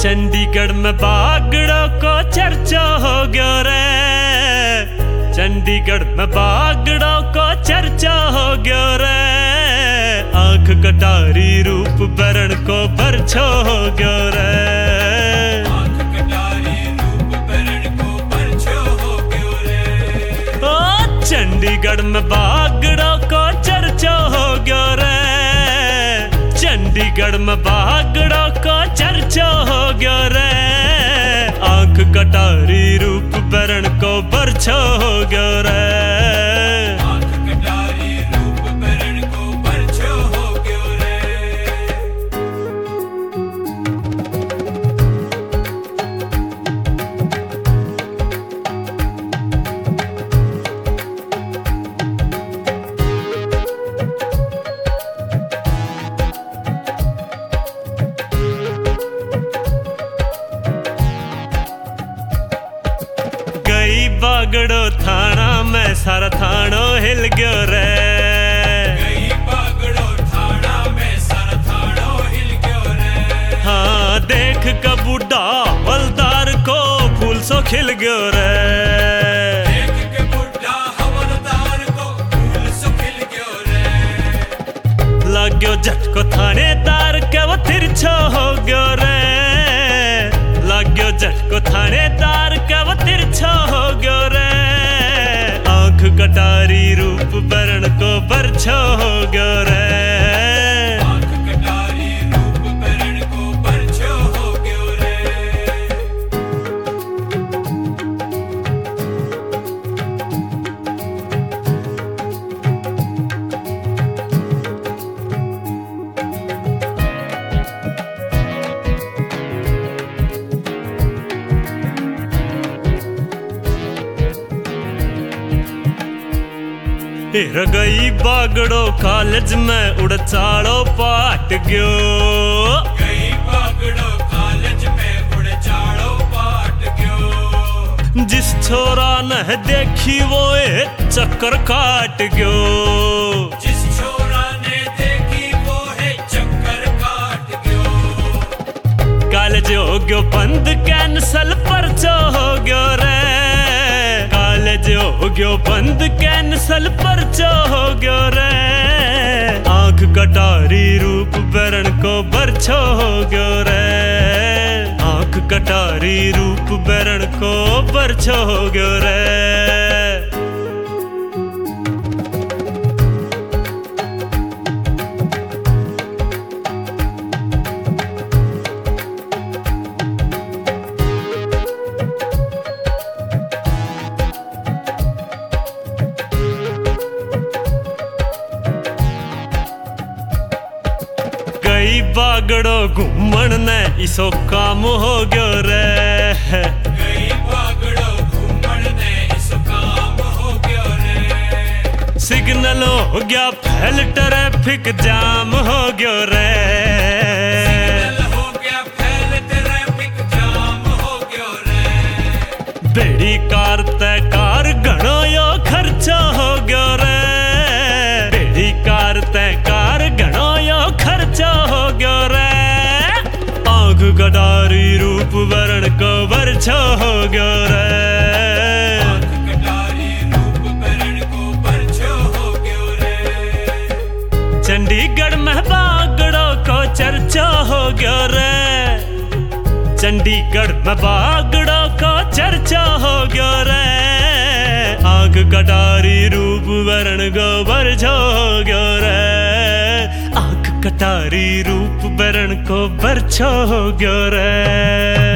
चंडीगढ़ में बागड़ों को चर्चा हो गयो रे। चंडीगढ़ में बागड़ों को चर्चा हो गयो रे। आंख कटारी रूप बरण को बरछो हो गयो रे। आंख कटारी रूप बरण को बरछो हो गयो रे। ओ चंडीगढ़ में बागड़ों को चर्चा हो गयो रे। चंडीगढ़ में बागड़ों को चर्चा हो गयो रे। आंख कटारी रूप बरण को बरछो हो गयो रे। आंख कटारी रूप बरण को बरछो हो गयो रे। बागड़ो थाना में सारा थानो हिल गयो रे। गई बागड़ो थाना में सारा थानो हिल गयो रे। हाँ देख का बूढ़ा हवलदार को फूल सो खिल गयो रे। देख के बुढ़ा हवलदार को फूल सो खिल गयो रे। लग गयो झटको थानेदार के वो तिरछो हो गयो रे। लग गयो झटको थानेदार के वो तिरछो हो गयो रे। आंख कटारी रूप बरण को बरछो हो गयो रे। आंख कटारी रूप बरण को बरछो हो गयो रे। गई बागड़ो कॉलेज में उड़चाड़ो पाट गयो। गई बागड़ो कॉलेज में उड़चाड़ो पाट गयो। जिस छोरा ने देखी वो एक चक्कर काट गयो। जिस छोरा ने देखी वो है चक्कर काट गयो। कॉलेज हो गयो बंद कैंसल परचो हो गयो रे। कॉलेज हो गयो बंद कैंसल परचो हो गयो रे। आंख कटारी रूप बरण को बरछो हो गयो रे। आंख कटारी रूप बरण को बरछो हो गयो रे। बागड़ो घूमन ने इसो काम हो गयो रे। गई बागड़ो घूमन ने इसो काम हो गयो रे। सिग्नल हो गया फैल ट्रैफिक जाम हो गयो रे। सिग्नल हो गया फैल ट्रैफिक जाम हो गयो रे। बेड़ी कार ते कार घणो यो खर्चा हो गयो रे। बेड़ी कार ते कार घणो यो खर्चा हो गयो रे। आंख कटारी रूप बरण को बरछो हो गयो रे। आंख कटारी रूप बरण को बरछो हो गयो रे। चंडीगढ़ में बागड़ों को चर्चा हो गयो रे। चंडीगढ़ में बागड़ों को चर्चा हो गयो रे। आंख कटारी रूप बरण को बरछो हो गयो रे। आंख कटारी रूप बरण को बरछो हो गयो रे।